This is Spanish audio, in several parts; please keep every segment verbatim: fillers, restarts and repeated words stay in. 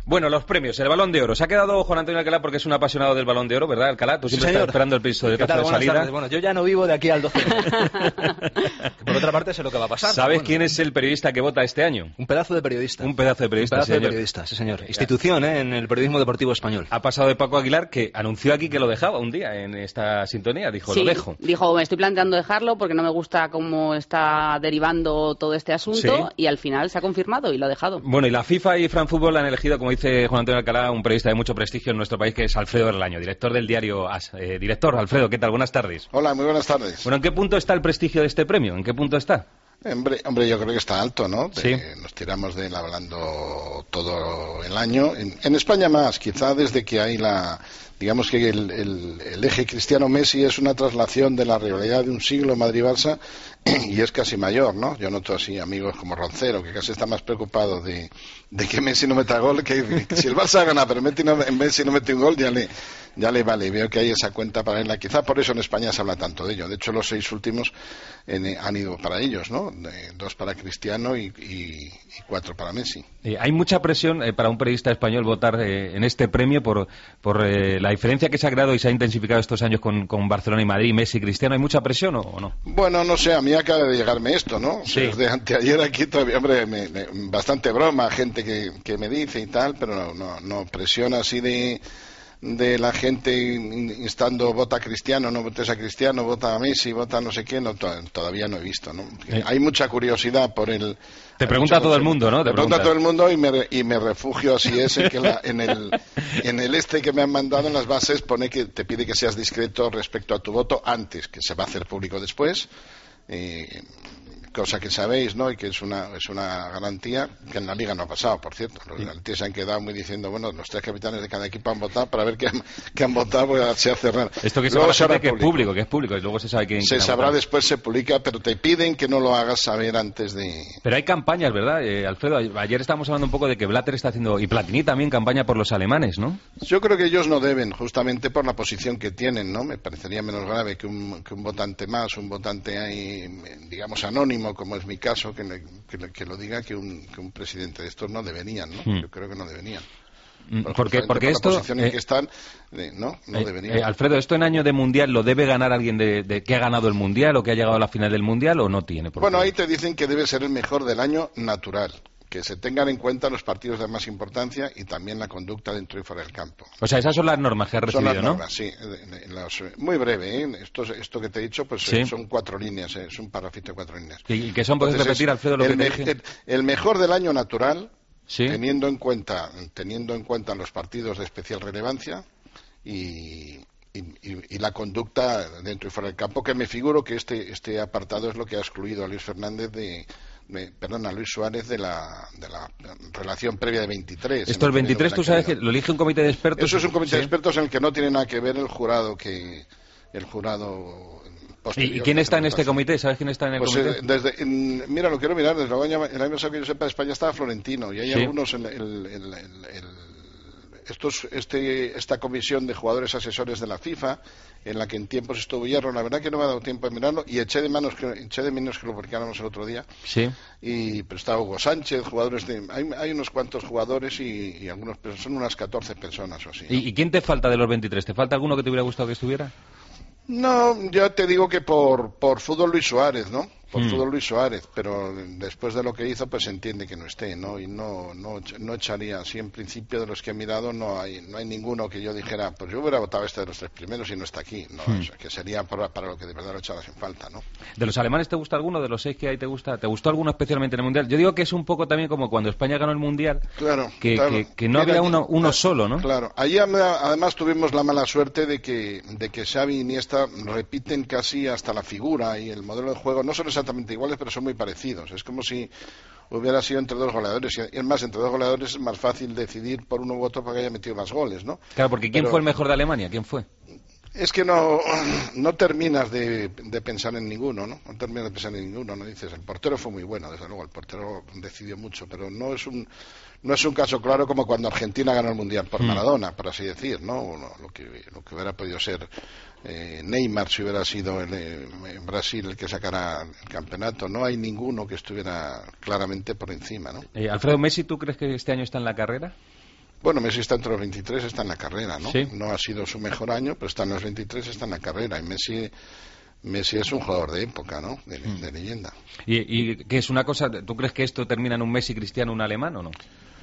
Bueno, los premios, el Balón de Oro. Se ha quedado Juan Antonio Alcalá porque es un apasionado del Balón de Oro, ¿verdad, Alcalá? Tú siempre sí, estás esperando el piso de taza de salida. Tardes. Bueno, yo ya no vivo de aquí al doce de enero. Por otra parte sé lo que va a pasar. ¿Sabes bueno. quién es el periodista que vota este año? Un pedazo de periodista. Un pedazo de periodista, Un pedazo sí, de periodista, sí señor. Institución, ¿eh? En el periodismo deportivo español. Ha pasado de Paco Aguilar, que anunció aquí que lo dejaba un día en esta sintonía. Dijo, sí, lo dejo. Dijo, me estoy planteando dejarlo porque no me gusta cómo está derivando todo este asunto, sí. Y al final se ha confirmado y lo ha dejado. Bueno, y la FIFA y Fran Fútbol han elegido, como dice Juan Antonio Alcalá, un periodista de mucho prestigio en nuestro país, que es Alfredo Relaño, director del diario As. Eh, director, Alfredo, ¿qué tal? Buenas tardes. Hola, muy buenas tardes. Bueno, ¿en qué punto está el prestigio de este premio? ¿En qué punto está? Hombre, hombre, yo creo que está alto, ¿no? De, sí. Nos tiramos de él hablando todo el año. En, en España más, quizá desde que hay la... Digamos que el, el, el eje Cristiano-Messi es una traslación de la rivalidad de un siglo Madrid-Barça y es casi mayor, ¿no? Yo noto así amigos como Roncero, que casi está más preocupado de, de que Messi no meta gol, que, que si el Barça gana pero Messi no, Messi no mete un gol, ya le, ya le vale. Veo que hay esa cuenta para él. Quizá por eso en España se habla tanto de ello. De hecho, los seis últimos en, han ido para ellos, ¿no? De, dos para Cristiano y, y, y cuatro para Messi. Eh, hay mucha presión eh, para un periodista español votar eh, en este premio por, por eh, la diferencia que se ha creado y se ha intensificado estos años con, con Barcelona y Madrid, Messi y Cristiano. ¿Hay mucha presión o, o no? Bueno, no sé, a mí acaba de llegarme esto, ¿no? Sí. Desde anteayer aquí todavía, hombre, me, me, bastante broma, gente que, que me dice y tal, pero no, no, no presión así de... de la gente instando vota a Cristiano, no votes a Cristiano, vota a Messi, vota a no sé qué, no, to todavía no he visto, ¿no? Eh. Hay mucha curiosidad por el... Te pregunta todo el mundo, ¿no? Te, Te pregunta pregunta todo el mundo y me, y me refugio, así es, en, que la, en, el, en el este que me han mandado en las bases pone que te pide que seas discreto respecto a tu voto antes, que se va a hacer público después. Eh, cosa que sabéis, ¿no? Y que es una es una garantía que en la Liga no ha pasado, por cierto. Los garantías se han quedado muy diciendo, bueno, los tres capitanes de cada equipo han votado para ver qué han, qué han votado, porque se hace raro. Esto que se luego sabe que es público, que es público, y luego se sabe quién Se sabrá después, se publica, pero te piden que no lo hagas saber antes de... Pero hay campañas, ¿verdad, eh, Alfredo? Ayer estábamos hablando un poco de que Blatter está haciendo, y Platini también, campaña por los alemanes, ¿no? Yo creo que ellos no deben, justamente por la posición que tienen, ¿no? Me parecería menos grave que un, que un votante más, un votante ahí, digamos, anónimo, como es mi caso, Que, le, que, le, que lo diga que un, que un presidente de estos no deberían, ¿no? Hmm. Yo creo que no deberían. Por porque porque por esto la posición eh, en que están, eh, no, no eh, deberían. Eh, Alfredo, ¿esto en año de mundial lo debe ganar alguien de, de que ha ganado el mundial o que ha llegado a la final del mundial o no tiene? Bueno, ahí te dicen que debe ser el mejor del año natural. Que se tengan en cuenta los partidos de más importancia y también la conducta dentro y fuera del campo. O sea, esas son las normas que has recibido, son las normas, ¿no? Sí, las, muy breve, ¿eh? Esto, esto que te he dicho, pues ¿sí? son cuatro líneas, ¿eh? Es un parrafito de cuatro líneas. ¿Y que son? ¿Puedes repetir, Alfredo, lo el que te me, dije? El, el mejor del año natural, ¿sí? teniendo en cuenta teniendo en cuenta los partidos de especial relevancia y... Y, y, y la conducta dentro y fuera del campo, que me figuro que este este apartado es lo que ha excluido a Luis Fernández de, de perdón, a Luis Suárez de la, de la relación previa de veintitrés. Esto el veintitrés, tú sabes que lo elige un comité de expertos. Eso es un comité ¿sí? de expertos en el que no tiene nada que ver el jurado que el jurado posterior. ¿Y quién está en este comité? ¿Sabes quién está en el pues comité? Eh, desde, en, mira, lo quiero mirar. Desde el año, el año pasado que yo sepa, de España estaba Florentino y hay ¿sí? algunos en el, el, el, el, el Estos, este, esta comisión de jugadores asesores de la FIFA, en la que en tiempos estuvo Hierro, la verdad que no me ha dado tiempo de mirarlo y eché de menos que, eché de menos que lo publicáramos el otro día. Sí. Y pero está Hugo Sánchez, jugadores de, hay, hay unos cuantos jugadores y, y algunos, son unas catorce personas o así, ¿no? ¿Y, ¿Y quién te falta de los veintitrés? ¿Te falta alguno que te hubiera gustado que estuviera? No, yo te digo que por, por fútbol Luis Suárez, ¿no? Por mm. fútbol Luis Suárez, pero después de lo que hizo, pues se entiende que no esté, ¿no? Y no, no, no echaría, así en principio de los que he mirado, no hay, no hay ninguno que yo dijera, pues yo hubiera votado este de los tres primeros y no está aquí, ¿no? mm. O sea, que sería para, para lo que de verdad lo echaras en falta, ¿no? ¿De los alemanes te gusta alguno? ¿De los seis que hay te gusta? ¿Te gustó alguno especialmente en el Mundial? Yo digo que es un poco también como cuando España ganó el Mundial, claro, que, claro. que, que no Mira, había uno, uno claro, solo, ¿no? Claro, allí además tuvimos la mala suerte de que, de que Xavi y Iniesta repiten casi hasta la figura y el modelo de juego, no son exactamente iguales, pero son muy parecidos. Es como si hubiera sido entre dos goleadores. Y es más, entre dos goleadores es más fácil decidir por uno u otro porque haya metido más goles, ¿no? Claro, porque ¿quién pero, fue el mejor de Alemania? ¿Quién fue? Es que no, no terminas de, de pensar en ninguno, ¿no? No terminas de pensar en ninguno, ¿no? Dices, el portero fue muy bueno, desde luego, el portero decidió mucho, pero no es un no es un caso claro como cuando Argentina ganó el Mundial por Maradona, por así decir, ¿no? Lo que, lo que hubiera podido ser eh, Neymar si hubiera sido el, eh, en Brasil el que sacara el campeonato. No hay ninguno que estuviera claramente por encima, ¿no? Eh, Alfredo, ¿Messi tú crees que este año está en la carrera? Bueno, Messi está entre los veintitrés, está en la carrera, ¿no? Sí. No ha sido su mejor año, pero está en los veintitrés, está en la carrera. Y Messi, Messi es un jugador de época, ¿no? De, mm. de leyenda. ¿Y, y qué es una cosa? ¿Tú crees que esto termina en un Messi, Cristiano, un alemán o no?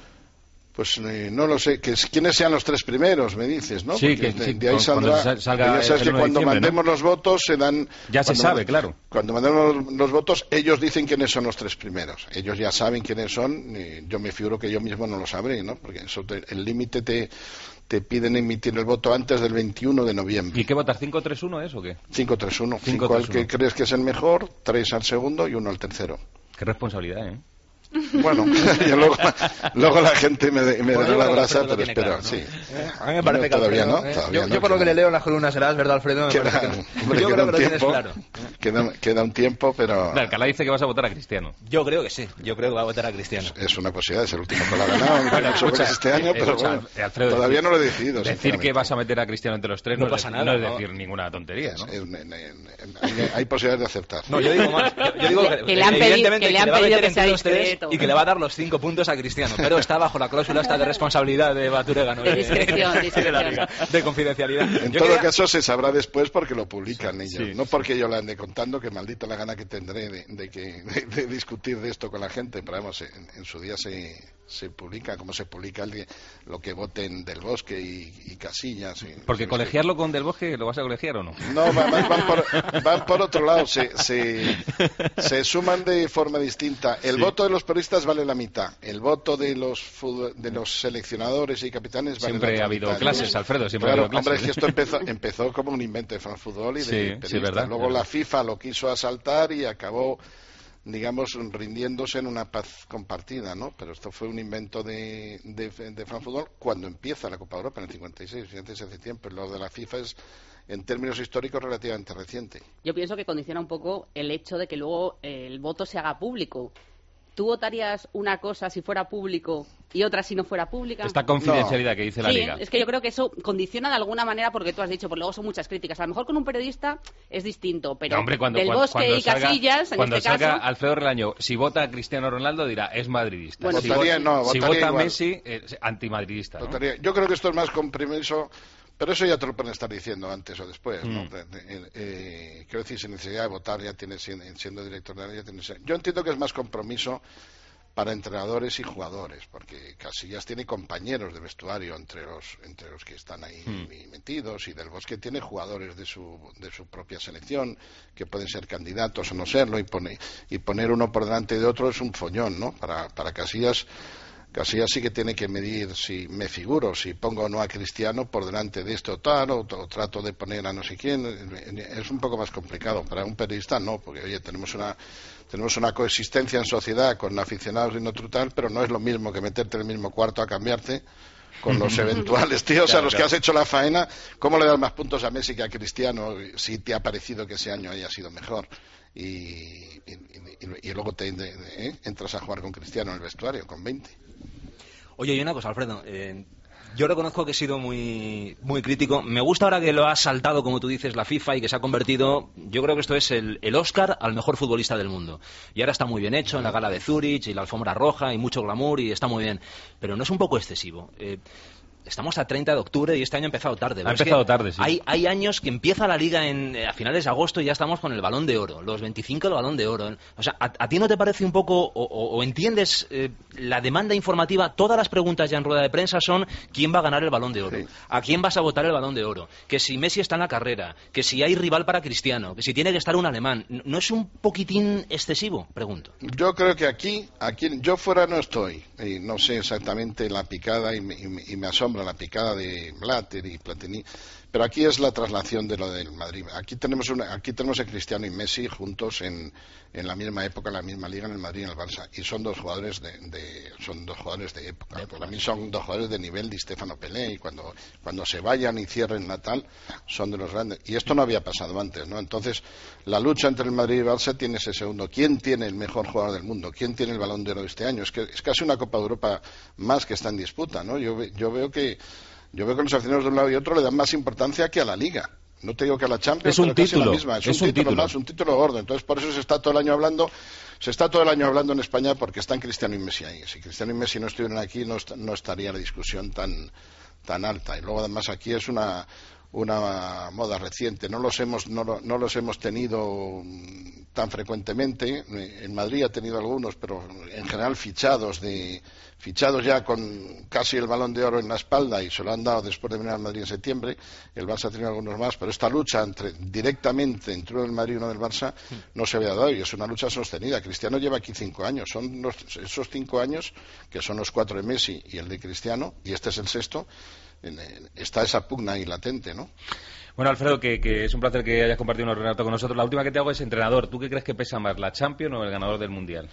Pues eh, no lo sé. Que, ¿Quiénes sean los tres primeros, me dices, no? Sí, que, de, sí, de ahí saldrá. Salga ya sabes que cuando diciembre, mandemos ¿no? los votos se dan. Ya se sabe, claro. Cuando mandemos los, los votos, ellos dicen quiénes son los tres primeros. Ellos ya saben quiénes son. Y yo me figuro que yo mismo no lo sabré, ¿no? Porque eso te, el límite te, te piden emitir el voto antes del veintiuno de noviembre. ¿Y qué votas? ¿cinco tres uno es o qué? cinco tres uno. cinco al que crees que es el mejor, tres al segundo y uno al tercero. Qué responsabilidad, ¿eh? Bueno, y luego, luego la gente me, me bueno, dará la brasa, pero espero, claro, ¿no? sí. Eh, a mí me parece no, que todavía Alfredo, no, eh, todavía yo, no, yo por lo que queda, le leo en las columnas serás, ¿verdad, Alfredo? Me queda, que no. hombre, Yo queda creo un que lo tienes tiempo, claro. Queda, queda un tiempo, pero... Alcalá dice que vas a votar a Cristiano. Yo creo que sí, yo creo que va a votar a Cristiano. Es, es una posibilidad, es el último que lo ha ganado Bueno, escucha, este año, eh, pero escucha, bueno, Alfredo, todavía decir, no lo he decidido. Decir que vas a meter a Cristiano entre los tres no, no, pasa es, nada, no es ¿no? decir ninguna tontería, ¿no? Es, es, es, hay, hay posibilidades de aceptar. No, yo digo más. Yo, yo digo que, que le han pedido, evidentemente que le han que le va a pedido meter que sea entre los tres discreto. y que le va a dar los cinco puntos a Cristiano, pero está bajo la cláusula esta de responsabilidad de Baturega, ¿no? De discreción, de, discreción. de, la liga, de confidencialidad. En Yo todo quería... caso se sabrá después porque lo publican Sí, ellos, sí, no sí. porque yo la ande contando, que maldita la gana que tendré de, de, que, de, de discutir de esto con la gente, pero vamos, en, en su día se, se publica, como se publica el, lo que voten Del Bosque y, y Casillas. Y, Porque no sé, colegiarlo con Del Bosque, ¿lo vas a colegiar o no? No, van, van, por, van por otro lado, se, se, se suman de forma distinta. El Sí. voto de los periodistas vale la mitad, el voto de los fútbol, de los seleccionadores y capitanes vale Siempre la otra ha habido mitad. clases, Alfredo, siempre Claro, ha habido hombre, es clases. que esto empezó, empezó como un invento de France Football y de Sí, periodistas. sí, verdad, Luego verdad. la FIFA lo quiso asaltar y acabó, digamos, rindiéndose en una paz compartida, ¿no? Pero esto fue un invento de, de, de France Football cuando empieza la Copa Europa en el cincuenta y seis, fíjate, hace tiempo. Lo de la FIFA es, en términos históricos, relativamente reciente. Yo pienso que condiciona un poco el hecho de que luego eh, el voto se haga público. ¿Tú votarías una cosa si fuera público y otra si no fuera pública? Esta confidencialidad no. que dice la sí, Liga. Es que yo creo que eso condiciona de alguna manera porque tú has dicho, porque luego son muchas críticas. A lo mejor con un periodista es distinto, pero No, hombre, cuando, Del cuando, Bosque cuando y salga, Casillas, en cuando este salga caso... Alfredo Relaño, si vota a Cristiano Ronaldo dirá, es madridista. Bueno, si votaría, vota, no, si votaría vota igual. Messi, es antimadridista, ¿no? Votaría. Yo creo que esto es más compromiso, pero eso ya te lo pueden estar diciendo antes o después, ¿no? Mm. De- de- eh, eh, quiero decir, sin necesidad de votar, ya tienes, siendo, siendo director de la ya tienes... Yo entiendo que es más compromiso para entrenadores y jugadores, porque Casillas tiene compañeros de vestuario entre los entre los que están ahí Hmm. metidos, y Del Bosque tiene jugadores de su de su propia selección que pueden ser candidatos o no serlo, y pone y poner uno por delante de otro es un follón, ¿no? Para para Casillas Casillas sí que tiene que medir si me figuro, si pongo o no a Cristiano por delante de esto o tal, o, o trato de poner a no sé quién. Es un poco más complicado. Para un periodista no, porque oye, tenemos una tenemos una coexistencia en sociedad con aficionados y no tal, pero no es lo mismo que meterte en el mismo cuarto a cambiarte con los eventuales tíos Claro, a los claro. que has hecho la faena. ¿Cómo le das más puntos a Messi que a Cristiano si te ha parecido que ese año haya sido mejor? Y, y, y- y luego te de- de- ¿eh? entras a jugar con Cristiano en el vestuario con veinte. Oye, y una cosa, Alfredo. Eh, yo reconozco que he sido muy, muy crítico. Me gusta ahora que lo ha saltado, como tú dices, la FIFA y que se ha convertido... Yo creo que esto es el, el Oscar al mejor futbolista del mundo. Y ahora está muy bien hecho en la gala de Zurich y la alfombra roja y mucho glamour y está muy bien. Pero no es un poco excesivo. Eh, Estamos a treinta de octubre y este año ha empezado tarde. Ha Pero es empezado que tarde, sí. Hay, hay años que empieza la liga en, eh, a finales de agosto y ya estamos con el Balón de Oro. Los veinticinco el Balón de Oro. O sea, ¿a, a ti no te parece un poco, o, o- o entiendes eh, la demanda informativa? Todas las preguntas ya en rueda de prensa son ¿quién va a ganar el Balón de Oro? Sí. ¿A quién vas a votar el Balón de Oro? Que si Messi está en la carrera, que si hay rival para Cristiano, que si tiene que estar un alemán. ¿No es un poquitín excesivo? Pregunto. Yo creo que aquí, aquí yo fuera no estoy, y no sé exactamente la picada, y me, y me- y me asombra la picada de Blatter y Platini, pero aquí es la traslación de lo del Madrid. Aquí tenemos una, aquí tenemos a Cristiano y Messi juntos en, en la misma época, en la misma liga, en el Madrid y en el Barça, y son dos jugadores de, de- son dos jugadores de época. De época. Para mí son dos jugadores de nivel de Stefano Pelé, y cuando cuando se vayan y cierren Natal son de los grandes. Y esto no había pasado antes, ¿no? Entonces la lucha entre el Madrid y el Barça tiene ese segundo. ¿Quién tiene el mejor jugador del mundo? ¿Quién tiene el Balón de Oro de este año? Es que es casi una Copa de Europa más que está en disputa, ¿no? Yo ve- yo veo que Yo veo que los aficionados de un lado y otro le dan más importancia que a la Liga. No te digo que a la Champions, es un pero casi título, la misma. Es, es un, un título, título más, un título gordo. Entonces, por eso se está todo el año hablando, se está todo el año hablando en España porque están Cristiano y Messi ahí. Si Cristiano y Messi no estuvieran aquí, no, est no estaría la discusión tan, tan alta. Y luego, además, aquí es una una moda reciente. No los hemos no, lo, no los hemos tenido tan frecuentemente. En Madrid ha tenido algunos, pero en general fichados de fichados ya con casi el Balón de Oro en la espalda, y se lo han dado después de venir al Madrid en septiembre. El Barça ha tenido algunos más, pero esta lucha entre directamente entre uno del Madrid y uno del Barça no se había dado, y es una lucha sostenida. Cristiano lleva aquí cinco años. Son los, esos cinco años, que son los cuatro de Messi y el de Cristiano, y este es el sexto. Está esa pugna ahí latente, ¿no? Bueno, Alfredo, que, que es un placer que hayas compartido un rato con nosotros. La última que te hago es entrenador. ¿Tú qué crees que pesa más, la Champions o el ganador del Mundial?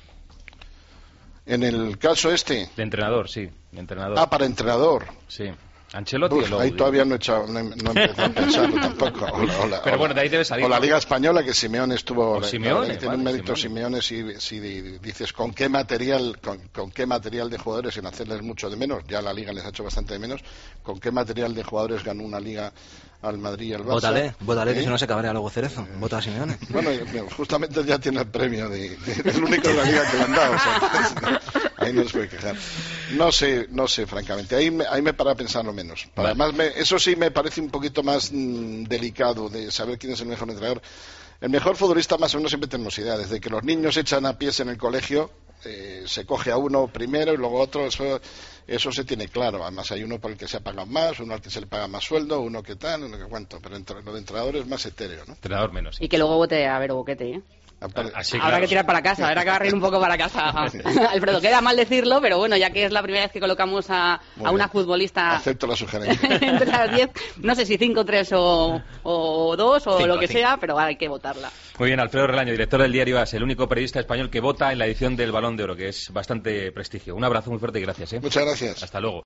En el caso este... De entrenador, sí, de entrenador. Ah, para entrenador. Sí. Ancelotti. Uf, ahí todavía no he, echado, no he, no he empezado a pensarlo tampoco. O la, o la, Pero bueno, de ahí debe salir. O la Liga Española, que Simeone estuvo... O Simeone, tiene un mérito Simeone, si, si dices con qué material con, con qué material de jugadores, sin hacerles mucho de menos, ya la Liga les ha hecho bastante de menos, con qué material de jugadores ganó una Liga al Madrid y al Barça. Vótale, vótale, ¿eh? Que si no se cabrea luego Cerezo. Eh, Vota a Simeone. Bueno, justamente ya tiene el premio de, de, el único de la Liga que le han dado. O sea, ahí no se puede quejar. No sé, no sé, francamente. Ahí me, ahí me para pensarlo menos. Para, además, me, eso sí me parece un poquito más mmm, delicado de saber quién es el mejor entrenador. El mejor futbolista, más o menos, siempre tenemos idea. Desde que los niños echan a pies en el colegio, eh, se coge a uno primero y luego otro. Eso, eso se tiene claro. Además, hay uno para el que se ha pagado más, uno al que se le paga más sueldo, uno que tal, uno que cuánto. Pero entre, lo de entrenador es más etéreo, ¿no? Entrenador menos. Sí. Y que luego vote a ver Boquete, ¿eh? Así, habrá claro. que tirar para casa, habrá que barrer un poco para casa. Alfredo, queda mal decirlo, pero bueno, ya que es la primera vez que colocamos a, a una futbolista... Acepto la sugerencia. Entre las diez, no sé si cinco, tres o, o dos o cinco, lo que cinco. sea, pero hay que votarla. Muy bien, Alfredo Relaño, director del diario AS, el único periodista español que vota en la edición del Balón de Oro, que es bastante prestigio. Un abrazo muy fuerte y gracias. ¿eh? Muchas gracias. Hasta luego.